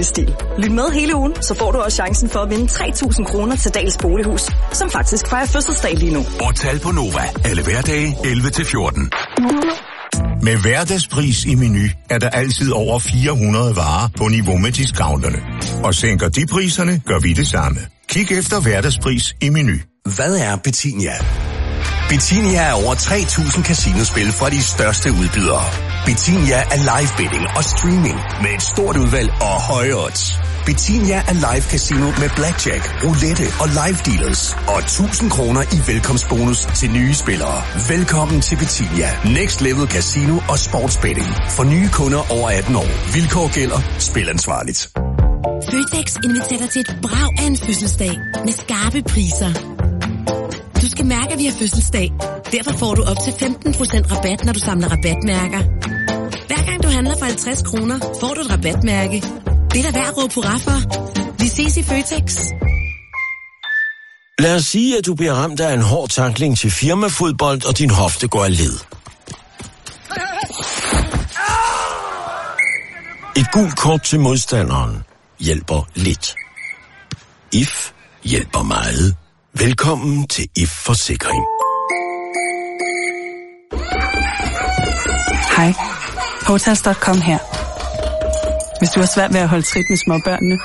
livsstil. Lyt med hele ugen, så får du også chancen for at vinde 3.000 kroner til Dals Bolighus, som faktisk fejrer fødselsdag lige nu. Og tal på Nova. Alle hverdage 11-14. Med hverdagspris i Meny er der altid over 400 varer på niveau med discounterne. Og sænker de priserne, gør vi det samme. Kig efter hverdagspris i Meny. Hvad er Betinia? Betinia er over 3.000 casinospil fra de største udbydere. Betinia er live betting og streaming med et stort udvalg og høje odds. Betinia er live casino med blackjack, roulette og live dealers. Og 1.000 kroner i velkomstbonus til nye spillere. Velkommen til Betinia. Next Level Casino og Sportsbetting. For nye kunder over 18 år. Vilkår gælder. Spil ansvarligt. Føtex inviterer til et brag af en fødselsdag med skarpe priser. Du skal mærke, at vi har fødselsdag. Derfor får du op til 15% rabat, når du samler rabatmærker. Hver gang du handler for 50 kroner, får du et rabatmærke. Det er da værd at råbe hurra for. Vi ses i Føtex. Lad os sige, at du bliver ramt af en hård tackling til firmafodbold, og din hofte går af led. Et gult kort til modstanderen hjælper lidt. IF hjælper meget. Velkommen til IF Forsikring. Hej, Hotels.com her. Hvis du har svært ved at holde trit med småbørnene,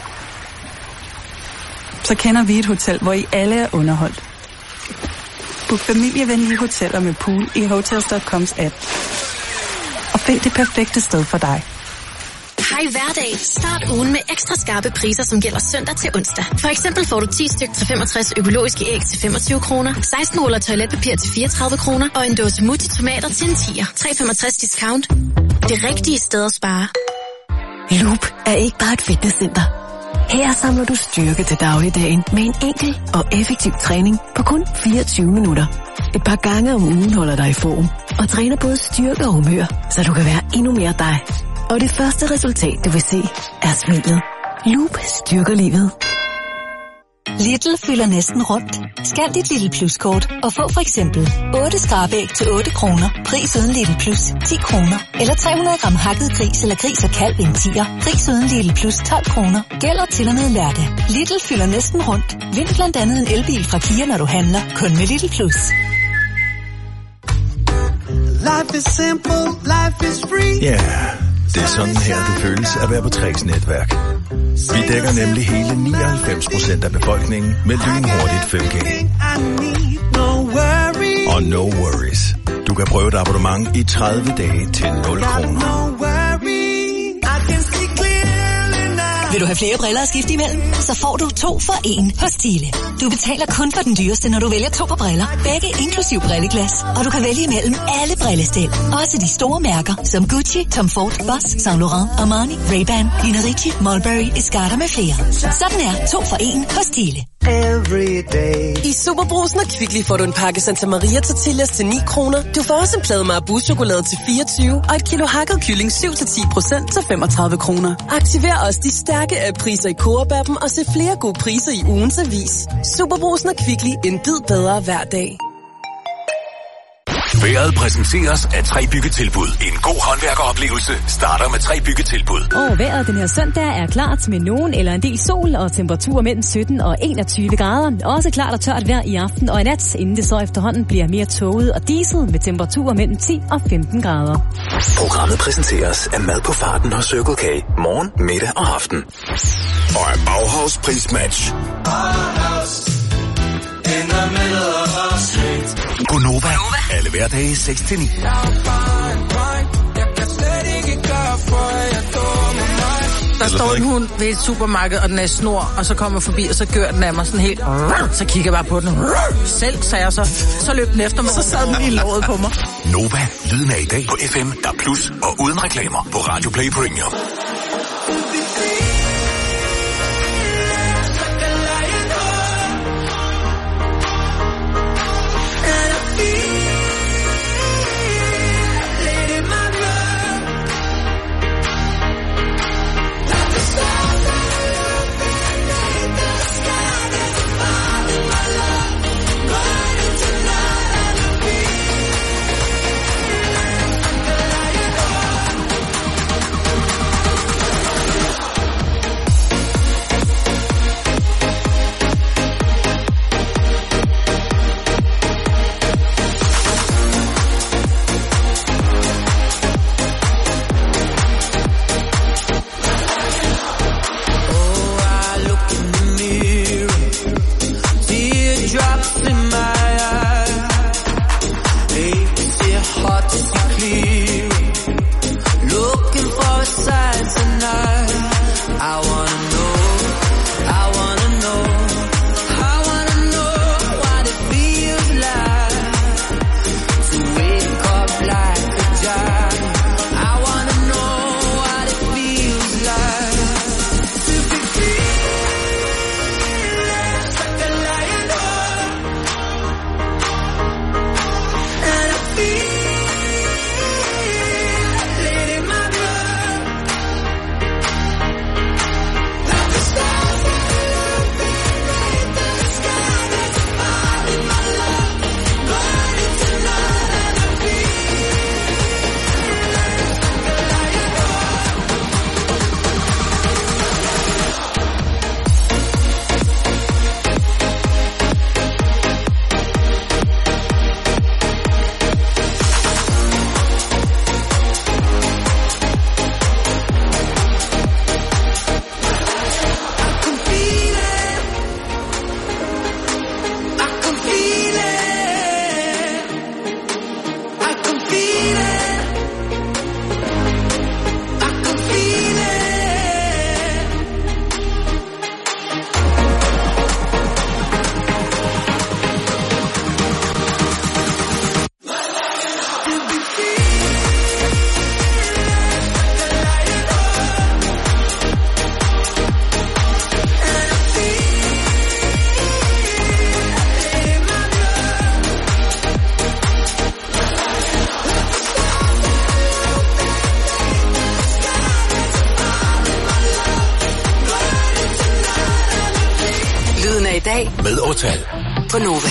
så kender vi et hotel, hvor I alle er underholdt. Book familievenlige hoteller med pool i Hotels.coms app. Og find det perfekte sted for dig. Hej hverdag. Start ugen med ekstra skarpe priser, som gælder søndag til onsdag. For eksempel får du 10 styk til 65 økologiske æg til 25 kroner, 16 ruller toiletpapir til 34 kroner og en dåse Mutti tomater til en 10'er. 3,65 discount. Det rigtige sted at spare. Loop er ikke bare et fitnesscenter. Her samler du styrke til dagligdagen med en enkel og effektiv træning på kun 24 minutter. Et par gange om ugen holder dig i form og træner både styrke og humør, så du kan være endnu mere dig. Og det første resultat, du vil se, er smilet. Loop styrker livet. Lidl fylder næsten rundt. Scan dit Lidl Plus-kort og få for eksempel 8 skrabæg til 8 kroner. Pris uden Lidl Plus 10 kroner. Eller 300 gram hakket gris eller gris og kalv i en 10'er. Pris uden Lidl Plus 12 kroner. Gælder til og med lørdag. Lidl fylder næsten rundt. Vind blandt andet en elbil fra Kia, når du handler. Kun med Lidl Plus. Life is simple, life is free. Ja, det er sådan her, det føles at være på Træks netværk. Vi dækker nemlig hele 99% af befolkningen med lynhurtigt 5G. Og no worries. Du kan prøve et abonnement i 30 dage til 0 kroner. Vil du have flere briller at skifte imellem? Så får du 2 for 1 hos Stile. Du betaler kun for den dyreste, når du vælger 2 par briller. Begge inklusiv brilleglas. Og du kan vælge imellem alle brillestil. Også de store mærker, som Gucci, Tom Ford, Boss, Saint Laurent, Armani, Ray-Ban, Nina Ricci, Mulberry, Escarda med flere. Sådan er 2 for 1 hos Stile. I Superbrugsen og Kvickly får du en pakke Santa Maria tortillas til 9 kroner. Du får også en plade Marabou-chokolade til 24 og et kilo hakket kylling 7-10% til 35 kroner. Aktiver også de stærke app-priser i Coop-appen og se flere gode priser i ugens avis. Superbrugsen og Kvickly, en bid bedre hver dag. Været præsenteres af 3 byggetilbud. En god håndværkeroplevelse starter med 3 byggetilbud. Og vejret den her søndag er klart med nogen eller en del sol og temperaturer mellem 17 og 21 grader. Også klart og tørt vejr i aften og i nat, inden det så efterhånden bliver mere tåget og diset med temperaturer mellem 10 og 15 grader. Programmet præsenteres af mad på farten hos Circle K. Morgen, middag og aften. Og af Bauhaus Prismatch. Gonova. Alle hverdage 6-9. Der står en hund ved et supermarked, og den er i snor, og så kommer forbi, og så gør den af mig sådan helt. Så kigger jeg bare på den. Selv, sagde jeg så. Så løb den efter mig, så sad den i låret på mig. Nova. Lyden af i dag på FM, der plus og uden reklamer på Radio Play Premium. i dag med Hotel på Nova.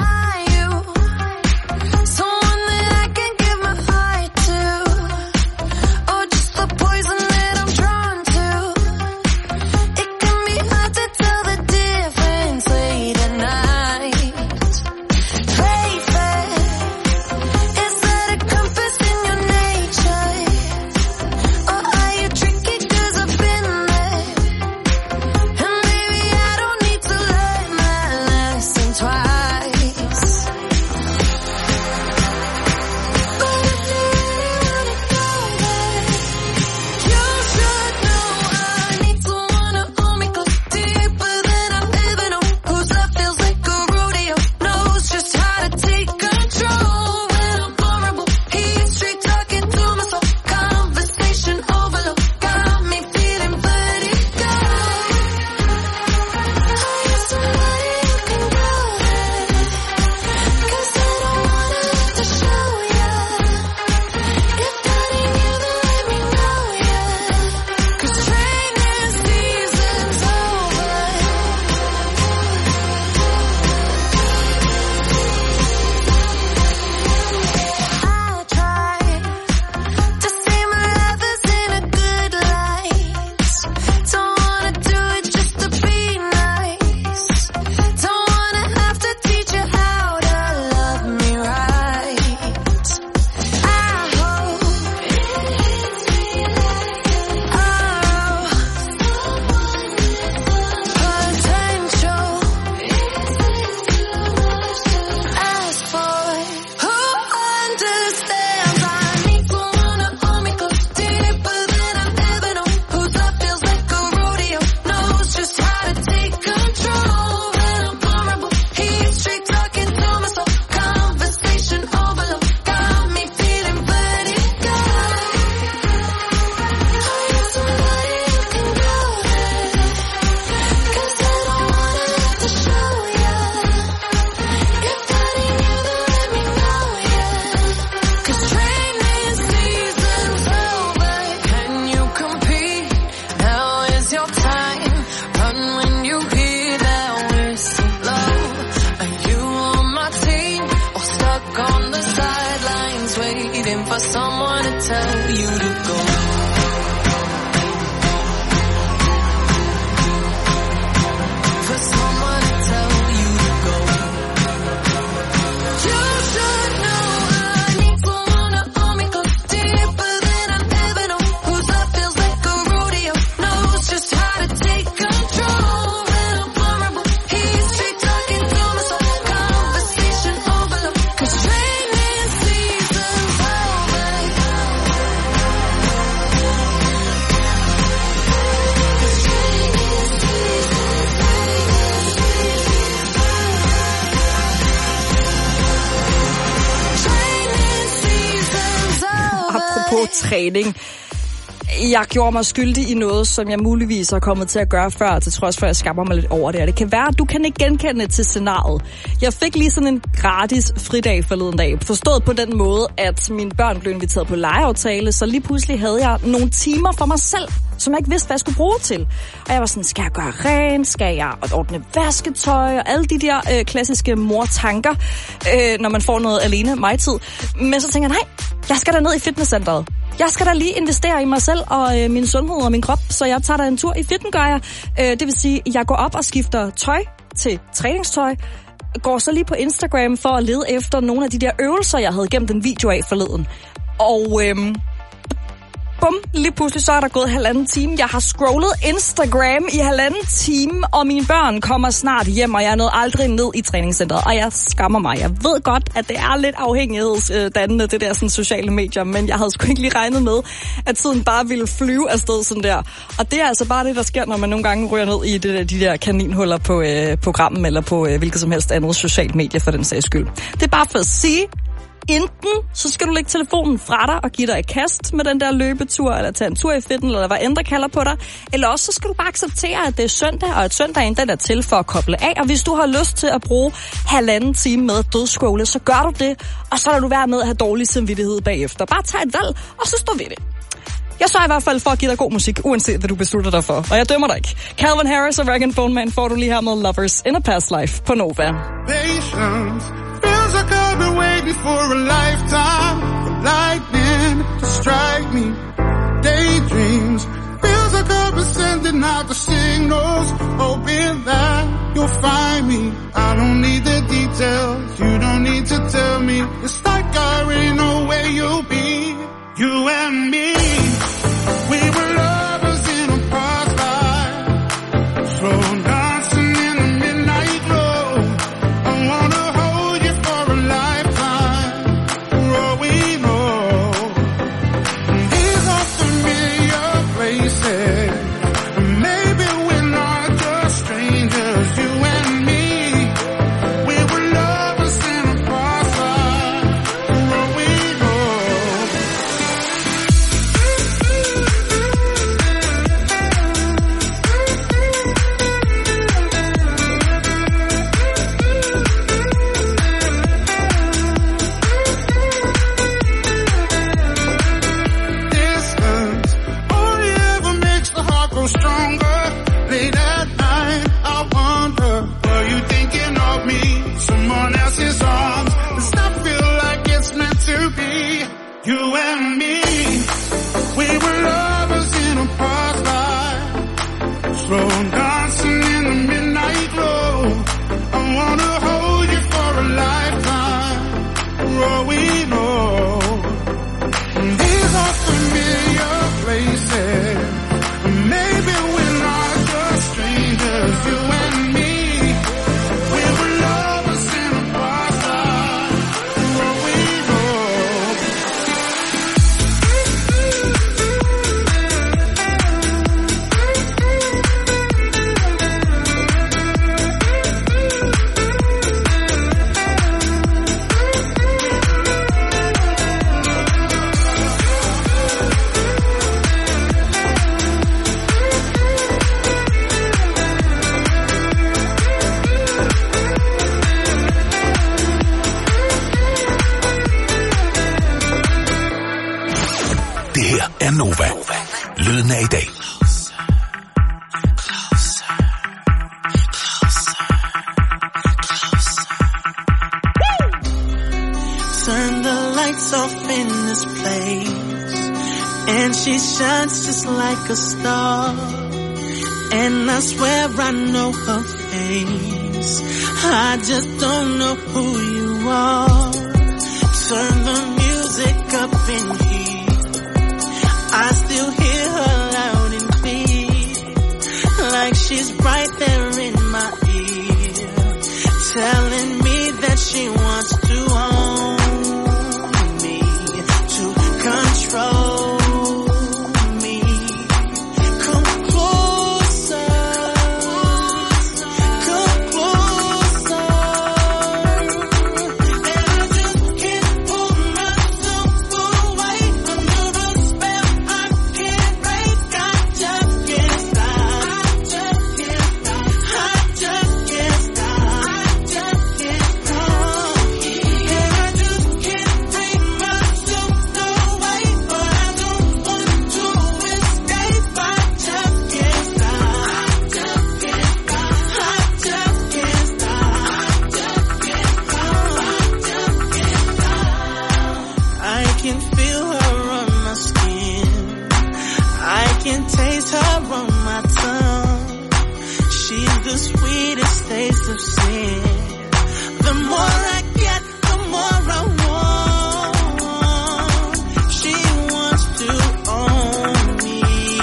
Træning. Jeg gjorde mig skyldig i noget, som jeg muligvis har kommet til at gøre før, til trods for, at jeg skammer mig lidt over det. Og det kan være, at du kan ikke genkende til scenariet. Jeg fik lige sådan en gratis fridag forleden dag. Forstået på den måde, at mine børn blev inviteret på legeaftale, så lige pludselig havde jeg nogle timer for mig selv, som jeg ikke vidste, hvad jeg skulle bruge til. Og jeg var sådan, skal jeg gøre rent? Skal jeg ordne vasketøj? Og alle de der klassiske mortanker, når man får noget alene mig-tid. Men så tænker jeg, nej, jeg skal da ned i fitnesscenteret. Jeg skal da lige investere i mig selv og min sundhed og min krop, så jeg tager da en tur i fitten, gør jeg. Det vil sige, jeg går op og skifter tøj til træningstøj. Går så lige på Instagram for at lede efter nogle af de der øvelser, jeg havde gemt en video af forleden. Og bum, lige pludselig så er der gået 1,5 time. Jeg har scrollet Instagram i 1,5 time, og mine børn kommer snart hjem, og jeg er nået aldrig ned i træningscenteret, og jeg skammer mig. Jeg ved godt, at det er lidt afhængighedsdannende, det der sådan, sociale medier, men jeg havde sgu ikke lige regnet med, at tiden bare ville flyve afsted sådan der. Og det er altså bare det, der sker, når man nogle gange ryger ned i de der kaninhuller på programmet, eller på hvilket som helst andet socialt medie for den sags skyld. Det er bare for at sige, enten så skal du lægge telefonen fra dig og give dig et kast med den der løbetur, eller tage en tur i fitten, eller hvad end der kalder på dig. Eller også så skal du bare acceptere, at det er søndag, og at søndagen den er til for at koble af. Og hvis du har lyst til at bruge 1,5 time med at dødsskåle, så gør du det. Og så lader du være med at have dårlig samvittighed bagefter. Bare tag et valg, og så stå ved det. Jeg sørger i hvert fald for at give dig god musik, uanset hvad du beslutter dig for. Og jeg dømmer dig ikke. Calvin Harris og Rag & Bone Man får du lige her med Lovers in a Past Life på Nova. Patience feels like I've been waiting for a lifetime, for lightning to strike me. Daydreams feels like I've been sending out the signals, hoping that you'll find me. I don't need the details, you don't need to tell me. It's like I already know where you'll be. You and me, we were lovers in a past life, slow dancing in the midnight glow. I wanna hold you for a lifetime, for all we know. These are familiar places, and maybe we're not just strangers. You and me, we were lovers in a past life, for all we know. Distance only ever makes the heart grow stronger. Late at night, I wonder, were you thinking of me? Someone else's arms. Does that feel like it's meant to be? You and me, we were lovers in a past life, slow dancing in the midnight glow. I wanna hold you for a lifetime, for all we know. These are familiar places, maybe we're not just strangers. You and me, we were lovers in a past life, for all we know. Det her er Nova. Lyden af i dag. Turn the lights off in this place, and she shines just like a star. And I swear I know her face, I just don't know who you are. Turn the music up in here, I still hear her loud and clear, like she's right there in my ear, telling me that she wants to own me, to control me. Come closer, come closer, and I just can't pull myself away under a spell I can't break. I just can't stop, I just can't stop, I just can't stop, I just can't stop. And I just can't bring myself away, but I don't want to escape. I just can't stop, I just can't stop, I just can't stop, I just can't stop, I just can't stop. I can feel her on my skin, I can taste her on my tongue. She's the sweetest taste of sin. The more I get, the more I want. She wants to own me.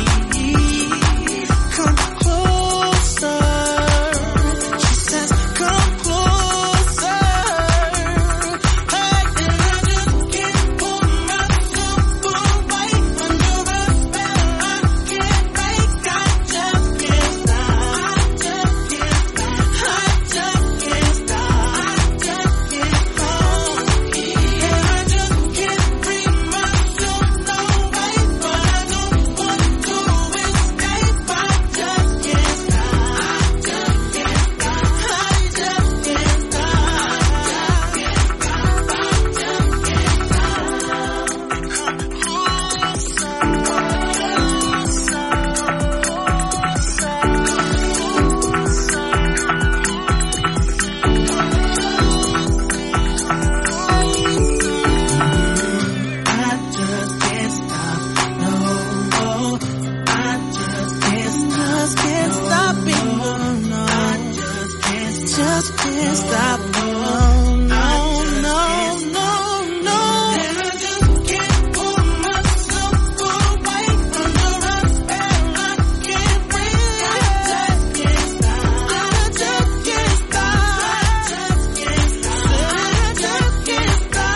Come closer, she says, come closer. Hey, and I just can't pull myself away under a spell I can't break. I just can't stop, I just can't stop, I just can't stop, I just just can't stop. No, no, no, no, no. And I just can't pull myself away from your arms, and I can't breathe. I just can't stop. I just can't stop. I just can't stop. I just can't stop.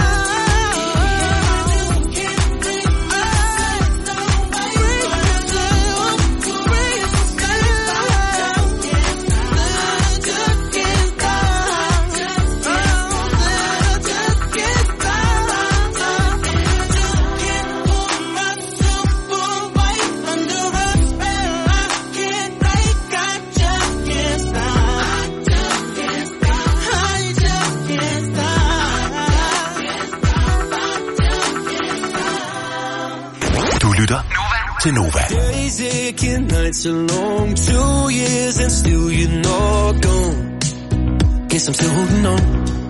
Til Nova. Days aching, nights are long, 2 years and still you're not gone. Guess I'm still holding on.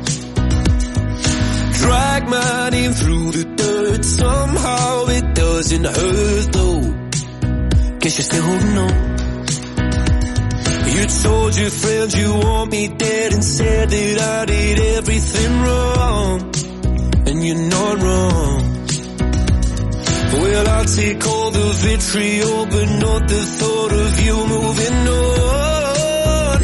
Drag my name through the dirt, somehow it doesn't hurt though. Guess you're still holding on. You told your friends you want me dead and said that I did everything wrong. And you're not wrong. Well, I'll take all the vitriol, but not the thought of you moving on.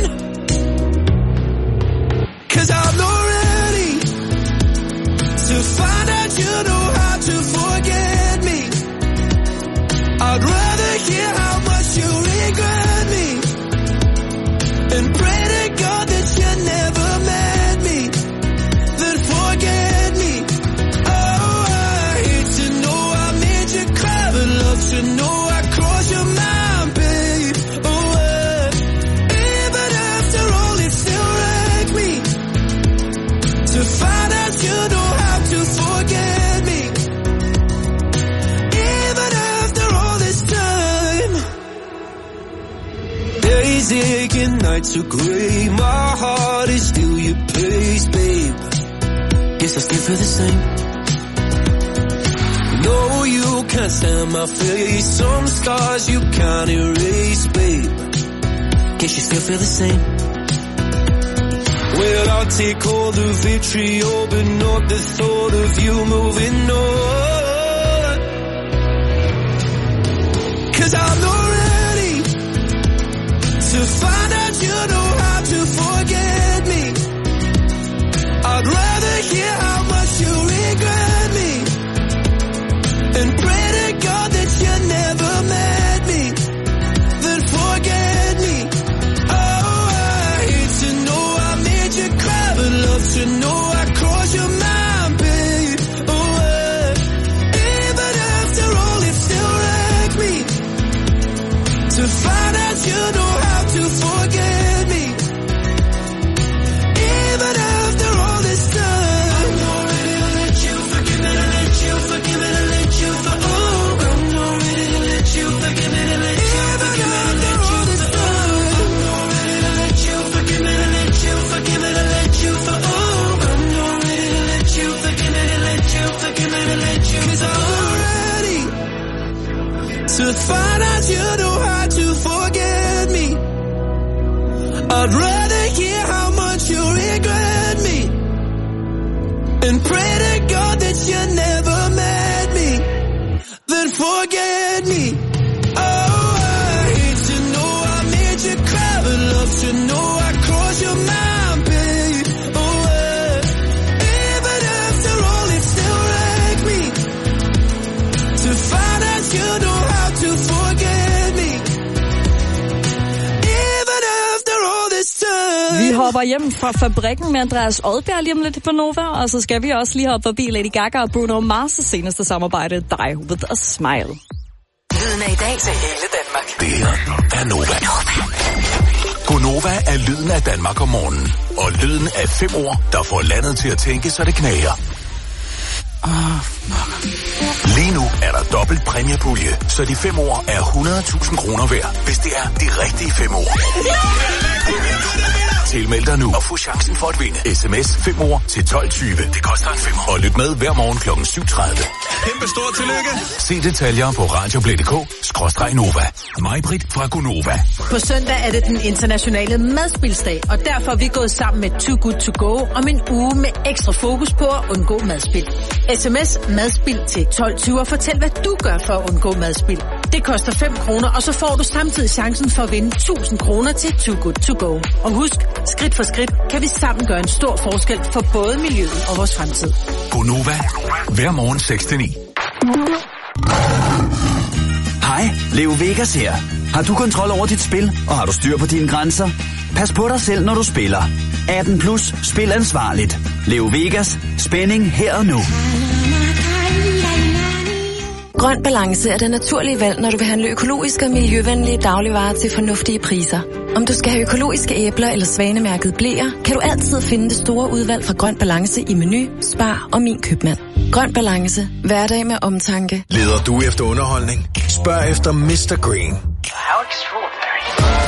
'Cause I'm not ready to find out you know how to forget me. I'd rather hear how much you regret me and pray to God that you never met me, then forget me. To know I crossed your mind, babe. Oh, even after all, it still wrecked me to find out you know how to forget me. Even after all this time, days aching, nights are gray. My heart is still your place, babe. Guess I still feel the same. No, you can't stand my face. Some scars you can't erase, babe. Guess you still feel the same. Well, I'll take all the vitriol, but not the thought of you moving on. 'Cause I'm not ready to find out you know how to forget me. I'd rather hear how much you regret me and pray to God that you never met me, then forget me. Oh, I hate to know I made you cry, but love to know I crossed your mind, babe. Oh, even after all, it still wrecked me to find out you know how to forget me. Even after all this time, I'm not ready to let you forgive me, to let you forgive me, to let you forgive me. To find out you know how to forget me. I'd rather hear how much you regret me and pray to God that you never met me, then forget me. Oh, I hate to know I made you cry, but love to know I crossed your mind, babe. Oh, even after all, it still wrecked me to find out you know how to forget me. Even after all this time. Vi hopper hjem fra fabrikken med Andreas Odbjerg lige om lidt på Nova, og så skal vi også lige hoppe forbi Lady Gaga og Bruno Mars' seneste samarbejde, Die With A Smile. Lyden af i dag til hele Danmark. Det her er Nova. Gonova er lyden af Danmark om morgenen. Og lyden af 5 ord, der får landet til at tænke, så det knager. Lige nu er der dobbelt præmiepulje, så de 5 ord er 100.000 kroner værd, hvis det er de rigtige 5 ord. Tilmeld dig nu og få chancen for at vinde. SMS 5 ord til 12.20. Det koster en 5. Og lyt med hver morgen kl. 7.30. Kæmpe stort tillykke. Se detaljer på radioplay.dk/Nova. Mig-Britt fra Gonova. På søndag er det den internationale madspilsdag, og derfor er vi gået sammen med Too Good To Go om en uge med ekstra fokus på at undgå madspil. SMS madspil til 12.20 og fortæl, hvad du gør for at undgå madspil. Det koster 5 kroner, og så får du samtidig chancen for at vinde 1.000 kroner til Too Good To Go. Og husk, skridt for skridt kan vi sammen gøre en stor forskel for både miljøet og vores fremtid. Gonova. Hver morgen 6-9. Hej, Leo Vegas her. Har du kontrol over dit spil, og har du styr på dine grænser? Pas på dig selv, når du spiller. 18 plus, spil ansvarligt. Leo Vegas, spænding her og nu. Grøn Balance er det naturlige valg, når du vil handle økologiske og miljøvenlige dagligvarer til fornuftige priser. Om du skal have økologiske æbler eller svanemærket bleer, kan du altid finde det store udvalg fra Grøn Balance i Meny, Spar og Min Købmand. Grøn Balance. Hverdag med omtanke. Leder du efter underholdning? Spørg efter Mr. Green. How extraordinary.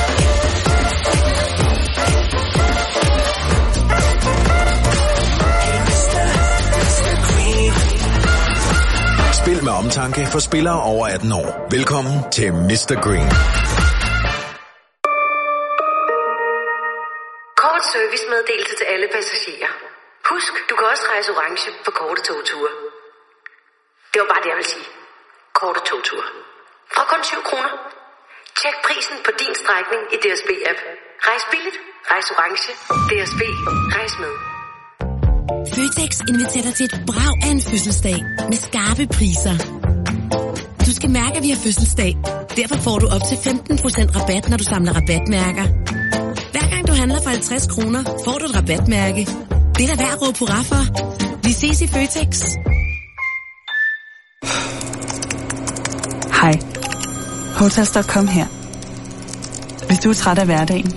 Spil med omtanke for spillere over 18 år. Velkommen til Mr. Green. Kort servicemeddelelse til alle passagerer. Husk, du kan også rejse orange for korte togture. Det var bare det, jeg vil sige. Korte togture. Fra kun 7 kroner. Tjek prisen på din strækning i DSB-app. Rejs billigt, rejs orange. DSB, rejs med. Føtex inviterer dig til et brag af en fødselsdag med skarpe priser. Du skal mærke, at vi har fødselsdag. Derfor får du op til 15% rabat, når du samler rabatmærker. Hver gang du handler for 50 kroner, får du et rabatmærke. Det er da værd at råbe hurra for. Vi ses i Føtex. Hej. Hotels.com her. Hvis du er træt af hverdagen,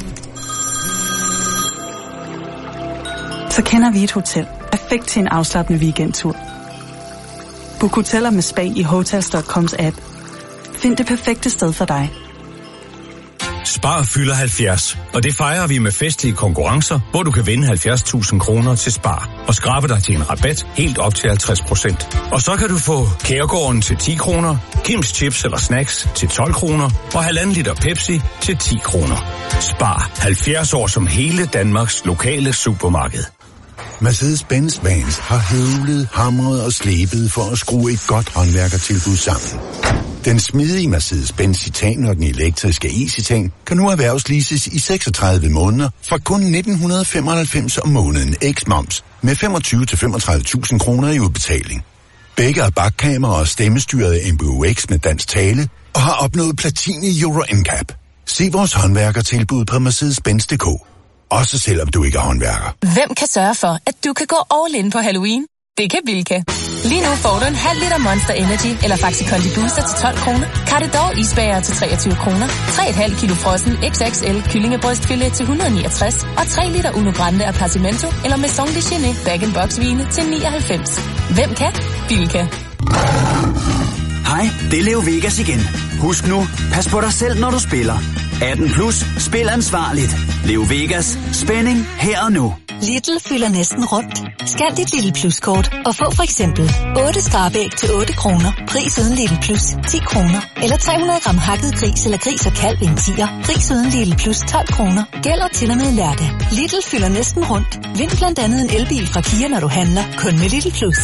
så kender vi et hotel. Perfekt til en afslappende weekendtur. Book hoteller med spa i Hotels.coms app. Find det perfekte sted for dig. Spar fylder 70, og det fejrer vi med festlige konkurrencer, hvor du kan vinde 70.000 kroner til Spar og skrabe dig til en rabat helt op til 50%. Og så kan du få Kærgården til 10 kroner, Kims Chips eller Snacks til 12 kroner og 1,5 liter Pepsi til 10 kroner. Spar 70 år som hele Danmarks lokale supermarked. Mercedes-Benz Vans har høvlet, hamret og slebet for at skrue et godt håndværkertilbud sammen. Den smidige Mercedes-Benz Citan og den elektriske e-Citan kan nu erhvervsleases i 36 måneder for kun 1.995 om måneden ex-moms med 25-35.000 kroner i udbetaling. Begge er bakkamera og stemmestyret MBUX med dansk tale og har opnået platin i Euro NCAP. Se vores håndværkertilbud på Mercedes-Benz.dk. Også selvom du ikke er håndværker. Hvem kan sørge for, at du kan gå all in på Halloween? Det kan Bilka. Lige nu får du en halv liter Monster Energy eller Faxi Kondi Booster til 12 kroner. Cardedor isbager til 23 kroner. 3,5 kilo frossen XXL kyllingebrystfilet til 169. Og 3 liter Uno Grande Appartamento eller Maison de Genet bag-in-box vine til 99. Hvem kan? Bilka. Hej, det er Leo Vegas igen. Husk nu, pas på dig selv, når du spiller. 18 plus, spil ansvarligt. Leo Vegas, spænding her og nu. Lidl fylder næsten rundt. Scan dit Lidl Plus-kort og få for eksempel 8 skrabæg til 8 kroner. Pris uden Lidl Plus 10 kroner. Eller 300 gram hakket gris eller gris og kalv i en 10'er. Pris uden Lidl Plus 12 kroner. Gælder til og med lørdag. Lidl fylder næsten rundt. Vind blandt andet en elbil fra Kia, når du handler. Kun med Lidl Plus.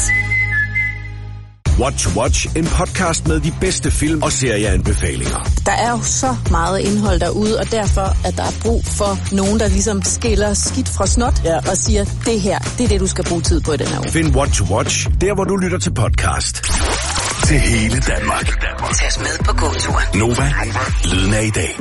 Watch, en podcast med de bedste film og serieanbefalinger. Der er jo så meget indhold derude, og derfor at der er brug for nogen, der ligesom skiller skidt fra snot og siger, det her, det er det, du skal bruge tid på i den her uge. Find Watch, der hvor du lytter til podcast. Til hele Danmark. Tag os med på gåtur. Nova, lyden af i dag.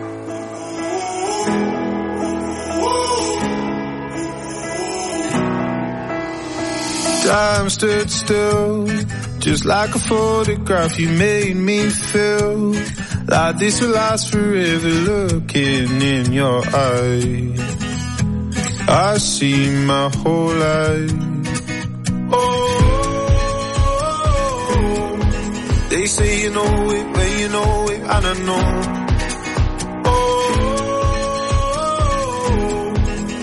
Time stood still, just like a photograph. You made me feel like this will last forever. Looking in your eyes, I see my whole life. Oh, they say you know it, but you know it, I don't know. Oh,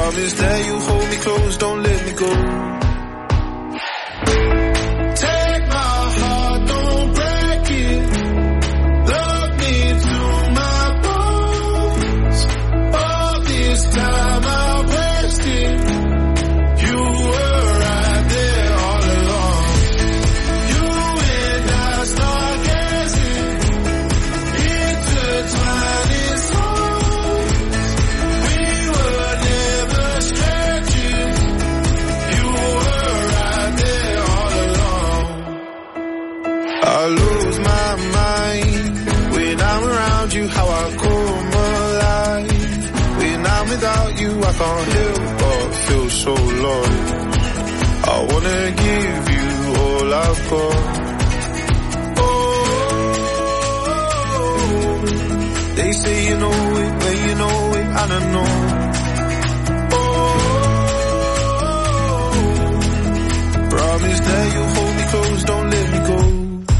Promise that you hold me close, don't let me go. Take my heart, don't break it. Love me to my bones. All this time I wasted. You were right there all along. You and I start gazing, intertwining souls. We were never strangers. You were right there all along. I lose my mind when I'm around you, how I come alive. When I'm without you, I can't help but feel so lost. I wanna give you all I've got. Oh, they say you know it, but you know it, and I know. Oh, promise that you hold me close, don't let me go.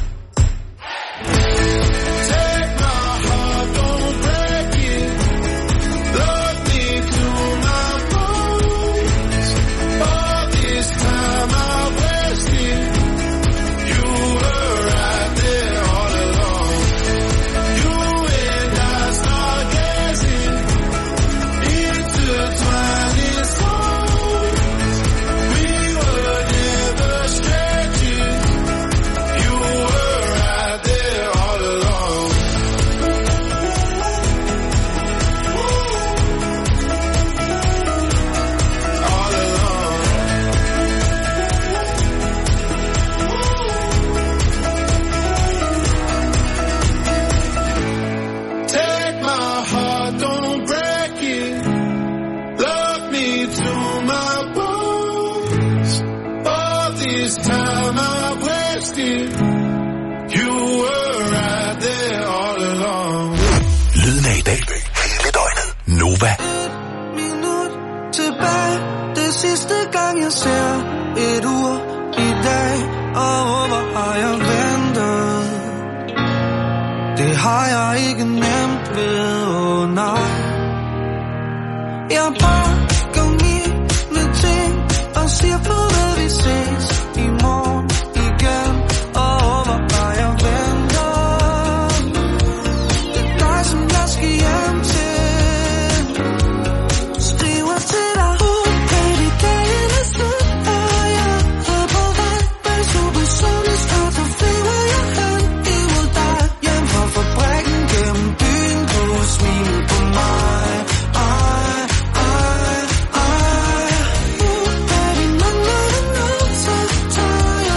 Take my heart, don't break it. Love me to my bones. All this time I wasted. You were right there all along. You and I start gazing, intertwining souls. We were never strangers. You were right there all along. All along. Take my heart, don't break it. Love me to my bones. All this time I wasted. You were right there all along. Lyden af i dag. Hele døgnet. Nova. Minut tilbage. Det sidste gang jeg ser et ur i dag. Og hvor har jeg ventet. Det har jeg ikke nemt ved, oh nej. Jeg pakker mine ting og siger farvel, vi ses i morgen igen. Og hvor har jeg ventet. Det er dig, som jeg skal hjem til. Skriver til dig, baby, dagen er slut. Og jeg er på vej, men supersolen starter, flyver jeg hen imod dig. Hjem fra fabrikken gennem byen, du smiler på mig. Ej, ej, ej. Baby, når du nu, så tager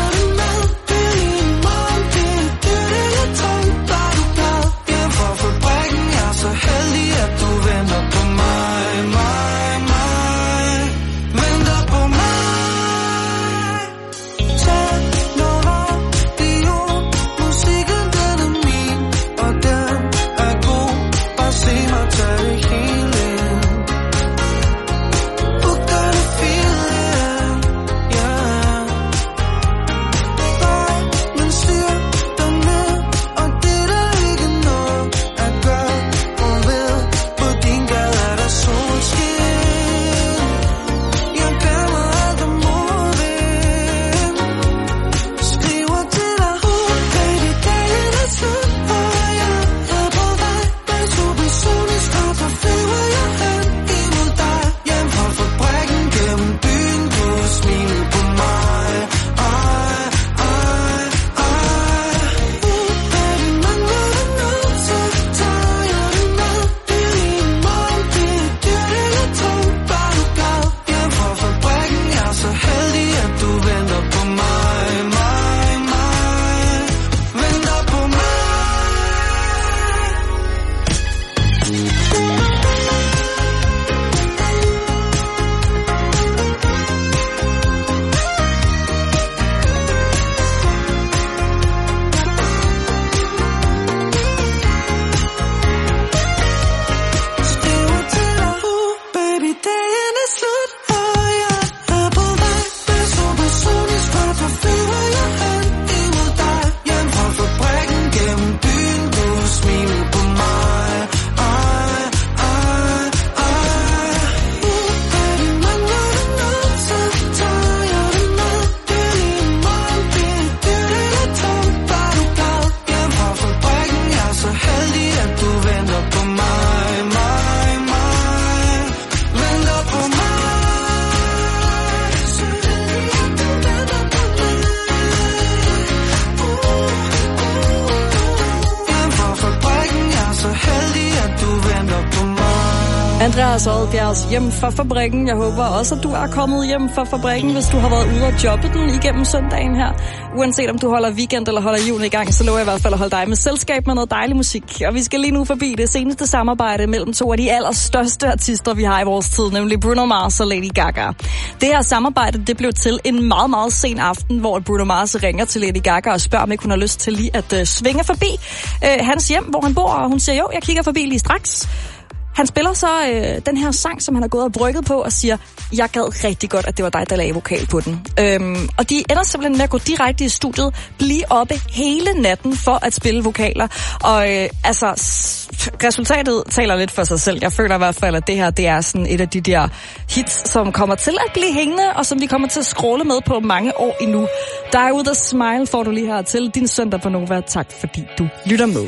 Andreas Oddbjergs Hjem fra fabrikken. Jeg håber også, at du er kommet hjem fra fabrikken, hvis du har været ude og jobbe den igennem søndagen her. Uanset om du holder weekend eller holder julen i gang, så lover jeg i hvert fald at holde dig med selskab med noget dejlig musik. Og vi skal lige nu forbi det seneste samarbejde mellem to af de allerstørste artister, vi har i vores tid, nemlig Bruno Mars og Lady Gaga. Det her samarbejde, det blev til en meget, meget sen aften, hvor Bruno Mars ringer til Lady Gaga og spørger, om ikke hun har lyst til lige at svinge forbi hans hjem, hvor han bor, og hun siger, jo, jeg kigger forbi lige straks. Han spiller så den her sang, som han har gået og brygget på, og siger, jeg gad rigtig godt, at det var dig, der lagde vokal på den. Og de ender simpelthen med at gå direkte i studiet, blive oppe hele natten for at spille vokaler. Og resultatet taler lidt for sig selv. Jeg føler i hvert fald, at det her, det er sådan et af de der hits, som kommer til at blive hængende, og som vi kommer til at scrolle med på mange år endnu. Die With A Smile får du lige her til din søndag på Nova. Tak fordi du lytter med.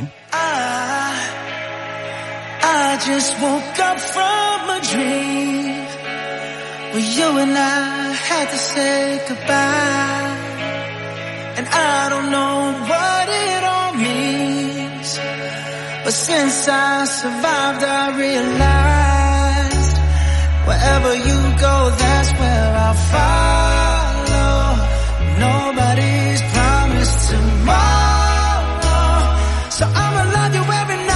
I just woke up from a dream where you and I had to say goodbye. And I don't know what it all means, but since I survived I realized wherever you go, that's where I'll follow. Nobody's promised tomorrow, so I'ma love you every night.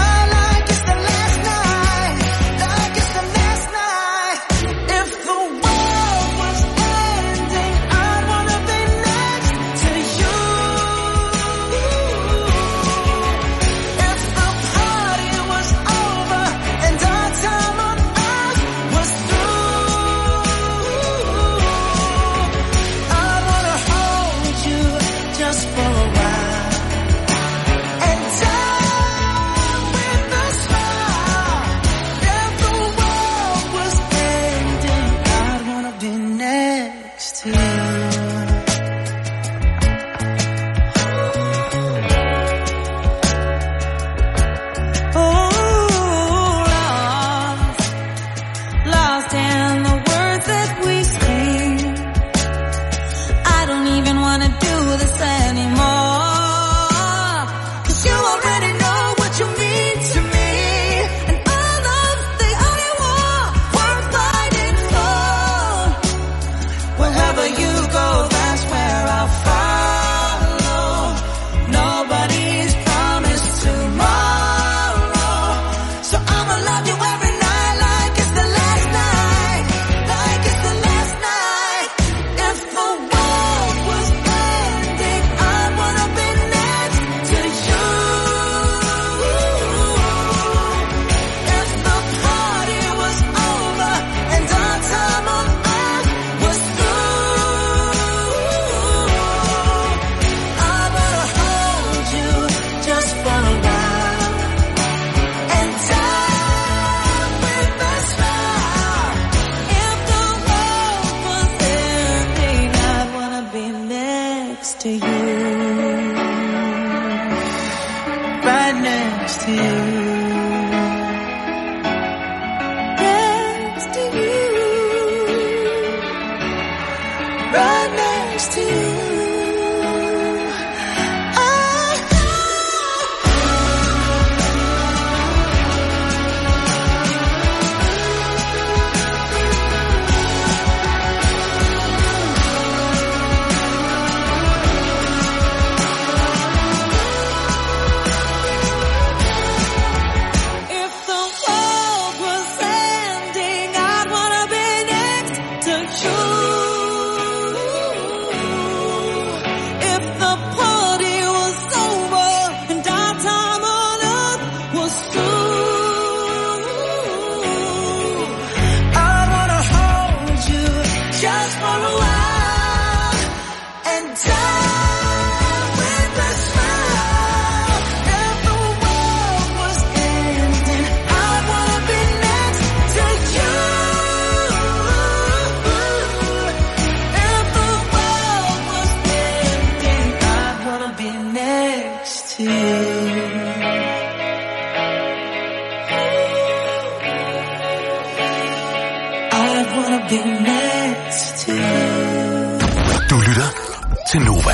Du lytter til Nova.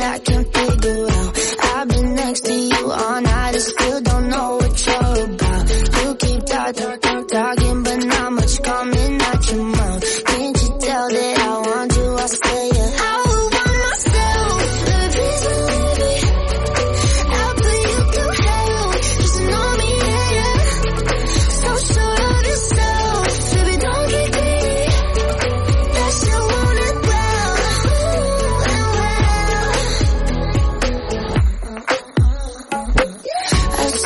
I've been next to you all night and still don't know what you're about.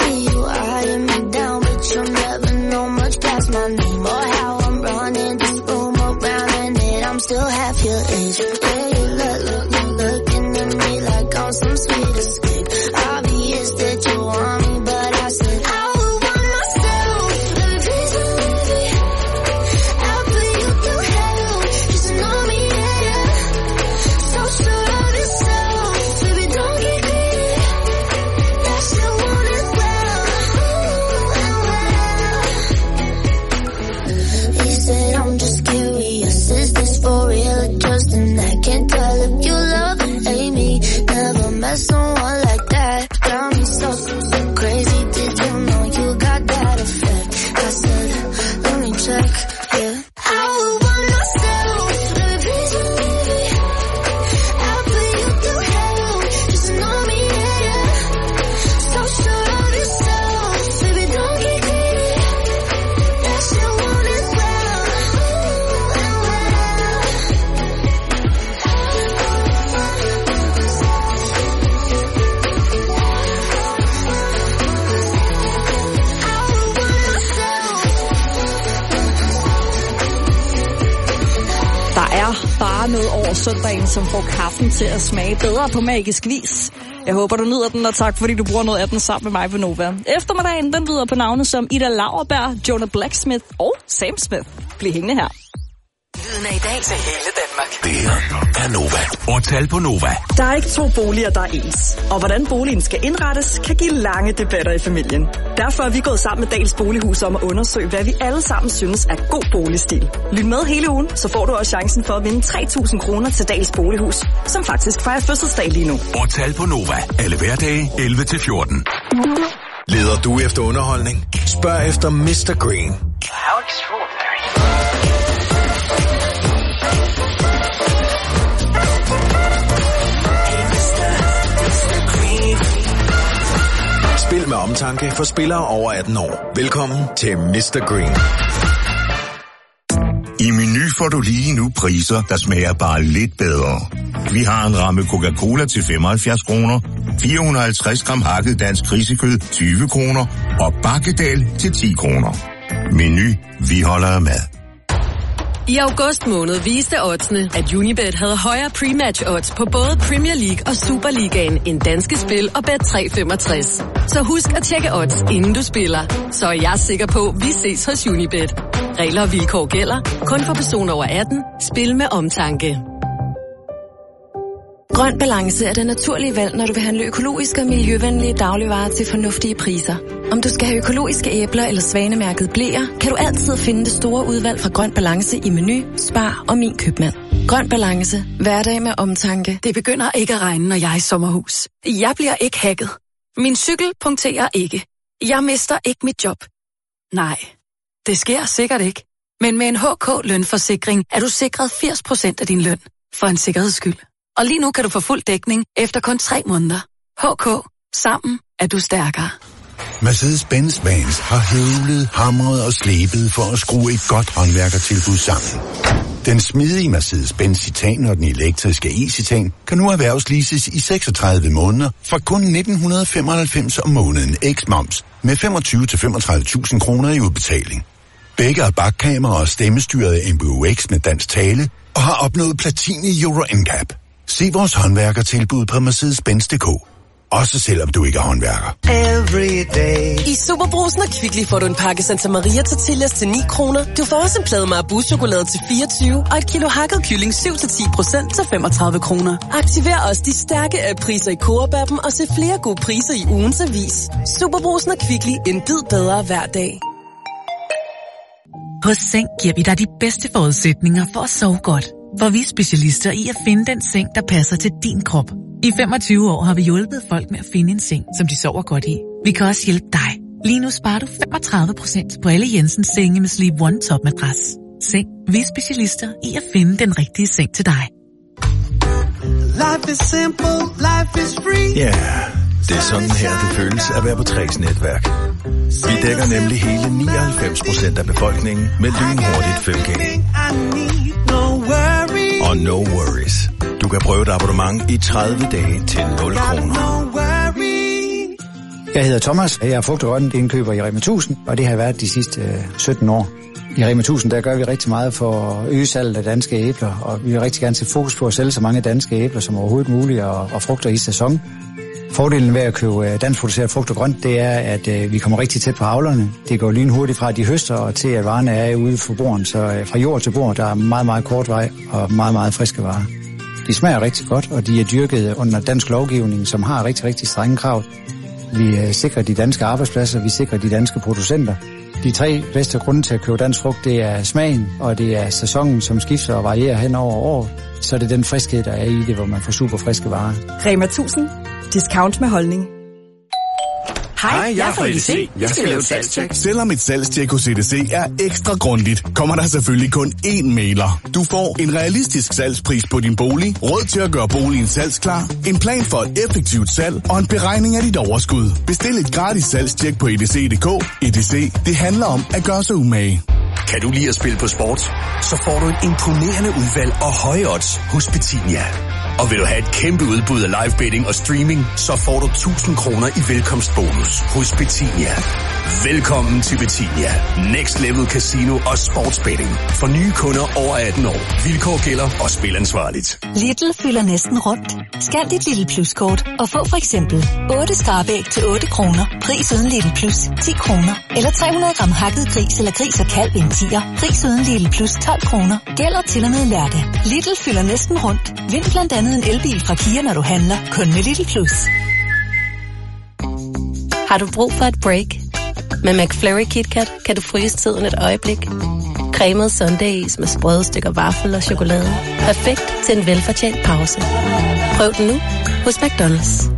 be you eyeing me down, but you'll never know much past my name or how I'm running this room around and it. I'm still half your age. Yeah, you looking at me like I'm some sweet escape. Obvious that you want me, but I said I would want myself. Baby, please believe me. I'll put you through hell. Just know me, yeah. So sure of yourself, baby, don't get greedy. That's your one as well. He said I'm just curious, is this for real or just an act? Can't tell if you love or hate me. Never met someone like that. Got me so crazy. Did you know you got that effect? I said, let me check, yeah. I would want myself, baby, please believe me. I'll put you through hell, just know me, yeah. So sure of yourself, baby, don't get greedy. That's your one as well. Der er bare noget over søndagen, som får kaffen til at smage bedre på magisk vis. Jeg håber, du nyder den, og tak fordi du bruger noget af den sammen med mig på Nova. Eftermiddagen, den byder på navne som Ida Lauerberg, Jonah Blacksmith og Sam Smith. Bliv hængende her. Lyden af i dag til hele Danmark. Det her er Nova. Og tal på Nova. Der er ikke to boliger, der er ens. Og hvordan boligen skal indrettes, kan give lange debatter i familien. Derfor er vi gået sammen med Dahls Bolighus om at undersøge, hvad vi alle sammen synes er god boligstil. Lyt med hele ugen, så får du også chancen for at vinde 3.000 kroner til Dahls Bolighus, som faktisk fejrer fødselsdag lige nu. Og tal på Nova. Alle hverdage 11-14. Leder du efter underholdning? Spørg efter Mr. Green. How extraordinary. Spil med omtanke for spillere over 18 år. Velkommen til Mr. Green. I Meny får du lige nu priser, der smager bare lidt bedre. Vi har en ramme Coca-Cola til 75 kroner, 450 gram hakket dansk grisekød 20 kroner og bakkedal til 10 kroner. Meny, vi holder af mad. I august måned viste oddsene, at Unibet havde højere pre-match odds på både Premier League og Superligaen end Danske Spil og Bet365. Så husk at tjekke odds, inden du spiller. Så er jeg sikker på, at vi ses hos Unibet. Regler og vilkår gælder. Kun for personer over 18. Spil med omtanke. Grøn Balance er det naturlige valg, når du vil handle økologiske og miljøvenlige dagligvarer til fornuftige priser. Om du skal have økologiske æbler eller svanemærket bleer, kan du altid finde det store udvalg fra Grøn Balance i Meny, Spar og Min Købmand. Grøn Balance. Hverdag med omtanke. Det begynder ikke at regne, når jeg er i sommerhus. Jeg bliver ikke hacket. Min cykel punkterer ikke. Jeg mister ikke mit job. Nej, det sker sikkert ikke. Men med en HK-lønforsikring er du sikret 80% af din løn. For en sikkerheds skyld. Og lige nu kan du få fuld dækning efter kun 3 måneder. HK. Sammen er du stærkere. Mercedes-Benz Vans har høvlet, hamret og slebet for at skrue et godt håndværkertilbud sammen. Den smidige Mercedes-Benz Citan og den elektriske e-Citan kan nu erhvervsleases i 36 måneder for kun 1995 om måneden ex-moms med 25-35.000 kroner i udbetaling. Begge har bakkamera og stemmestyret MBUX med dansk tale og har opnået platin i Euro NCAP. Se vores håndværkertilbud på Mercedes-Benz.dk. Også selvom du ikke er håndværker. I Superbrugsen og Kvickly får du en pakke Santa Maria tortillas til 9 kroner. Du får også en plade Marabou-chokolade til 24 og et kilo hakket kylling 7-10% til 35 kroner. Aktiver også de stærke priser i Coop-appen og se flere gode priser i ugens avis. Superbrugsen og Kvickly, en bid bedre hver dag. Hos Seng giver vi dig de bedste forudsætninger for at sove godt. For vi er specialister i at finde den seng, der passer til din krop. I 25 år har vi hjulpet folk med at finde en seng, som de sover godt i. Vi kan også hjælpe dig. Lige nu sparer du 35% på alle Jensens senge med Sleep One Top Madras. Seng. Vi er specialister i at finde den rigtige seng til dig. Life is simple, life is free. Ja, det er sådan her, det føles at være på Træs netværk. Vi dækker nemlig hele 99% af befolkningen med lynhurtigt 5G. Og no worries. Du kan prøve et abonnement i 30 dage til 0 kroner. Jeg hedder Thomas, og jeg er frugt- og grøntindkøber i Rema 1000, og det har jeg været de sidste 17 år. I Rema 1000 der gør vi rigtig meget for at øge salget af danske æbler, og vi vil rigtig gerne sætte fokus på at sælge så mange danske æbler som overhovedet muligt og frugter i sæson. Fordelen ved at købe danskproduceret frugt og grønt, det er, at vi kommer rigtig tæt på avlerne. Det går lynhurtigt fra, at de høster og til, at varerne er ude for borden. Så fra jord til bord, der er meget, meget kort vej og meget, meget friske varer. De smager rigtig godt, og de er dyrket under dansk lovgivning, som har rigtig, rigtig strenge krav. Vi sikrer de danske arbejdspladser, vi sikrer de danske producenter. De 3 bedste grunde til at købe dansk frugt, det er smagen, og det er sæsonen, som skifter og varierer hen over året. Så er det den friskhed, der er i det, hvor man får super friske varer. Rema 1000. Discount med holdning. Hej, jeg er fra EDC. Jeg skal lave et salgstjek. Selvom et salgstjek hos EDC er ekstra grundigt, kommer der selvfølgelig kun én mailer. Du får en realistisk salgspris på din bolig, råd til at gøre boligen salgsklar, en plan for et effektivt salg og en beregning af dit overskud. Bestil et gratis salgstjek på edc.dk. EDC, det handler om at gøre sig umage. Kan du lide at spille på sport? Så får du et imponerende udvalg og høje odds hos Betinia. Og vil du have et kæmpe udbud af live betting og streaming, så får du 1000 kroner i velkomstbonus hos Betinia. Velkommen til Betinia. Next Level Casino og Sportsbetting. For nye kunder over 18 år. Vilkår gælder og spil ansvarligt. Lidl fylder næsten rundt. Skal dit Lidl Plus-kort og få for eksempel 8 skrabæg til 8 kroner. Pris uden Lidl Plus 10 kroner. Eller 300 gram hakket gris eller gris og kalv i en 10'er. Pris uden Lidl Plus 12 kroner. Gælder til og med lørdag. Lidl fylder næsten rundt. Vind blandt andet en elbil fra Kia, når du handler. Kun med Lidl Plus. Har du brug for et break? Med McFlurry KitKat kan du fryse tiden et øjeblik. Cremet sundaes med sprøde stykker vaffel og chokolade. Perfekt til en velfortjent pause. Prøv den nu hos McDonald's.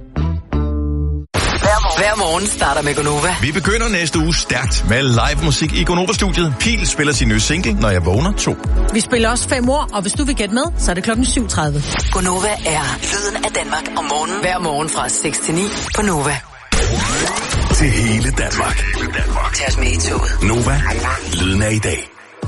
Hver morgen starter med Gonova. Vi begynder næste uge stærkt med live musik i Gonova-studiet. Pil spiller sin nye single, Når jeg vågner 2. Vi spiller også 5 år, og hvis du vil gætte med, så er det 7:30. Gonova er lyden af Danmark om morgenen. Hver morgen fra 6 til 9 på Nova. Til hele Danmark. Tag os med i toget. Nova. Lyden af i dag.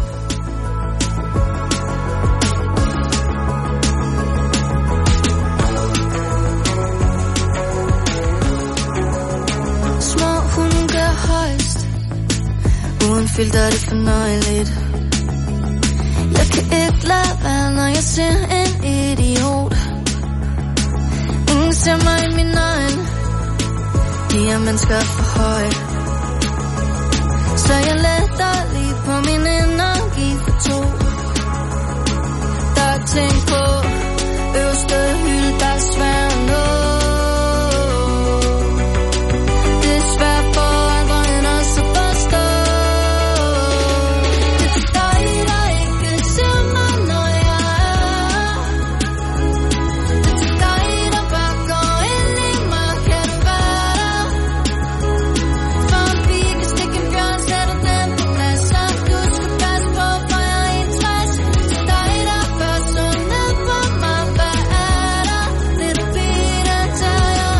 Små hunde gør højst. Uden filter er det fornøjeligt. Jeg kan ikke lade være, når jeg ser en idiot. Ingen ser mig i min øjne. De her mennesker er for højt. Så jeg letter lige på min energi for 2. Der er ting på øverste hylde, der er svært at nå. Det er svært for andre end os at forstå. Det er dig, der ikke ser mig, når jeg er. Det er dig, der bare går ind i mig. Kan du være der? For en pige kan stikke en bjørn, sætter den på plads. Så du skal passe på, for jeg er 61. Det er dig, der bør så ned på mig. Hvad er der? Lille pige, der tager jeg.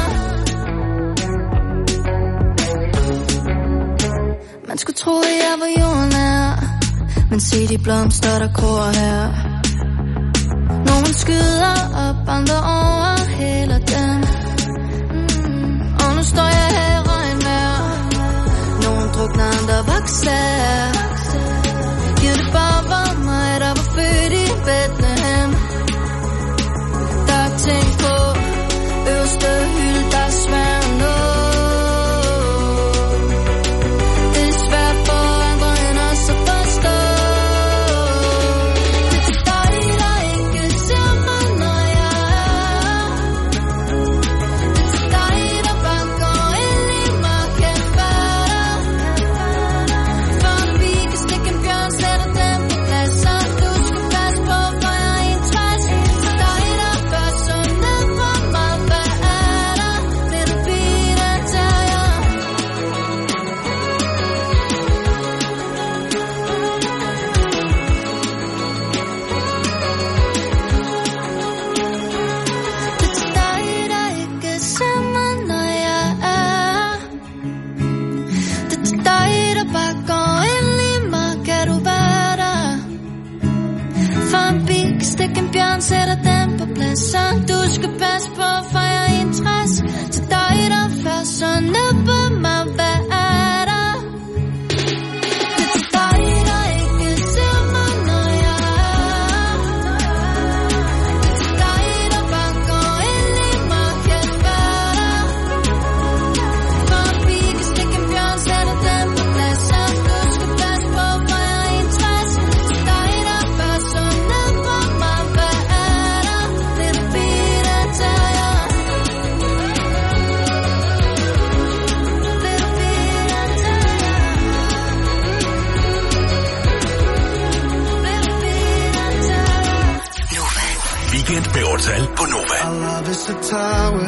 Man skulle tro, at jeg var jordnær, men se de blomster, der gror her. Nogen skyder op, andre overhælder dem. Og nu står jeg her i regnvejr. Nogen drukner, andre vokser. Giv det bare var mig, der var født i Bethlehem. Der er ting på øverste hylde, der er svært at nå. Det er svært for andre end os at forstå. Det er dig, der ikke ser mig, når jeg er. Det er dig, der bare går ind i mig. Kan du være der? For en pige kan stikke en bjørn, sætter den på plads. Så du skal passe på, for jeg er 61. Det er dig, der bør så ned på mig. Hvad er der? Lille pige, der tager jeg. Det er dig, der ikke ser mig, når jeg er. Det er dig, der bare går ind i mig. Kan du være der? For en pige kan stikke en bjørn, sætter den på plads. Så du skal passe på, for jeg er 61. Det er dig, der først så ned Total på Nova. Our love is a tower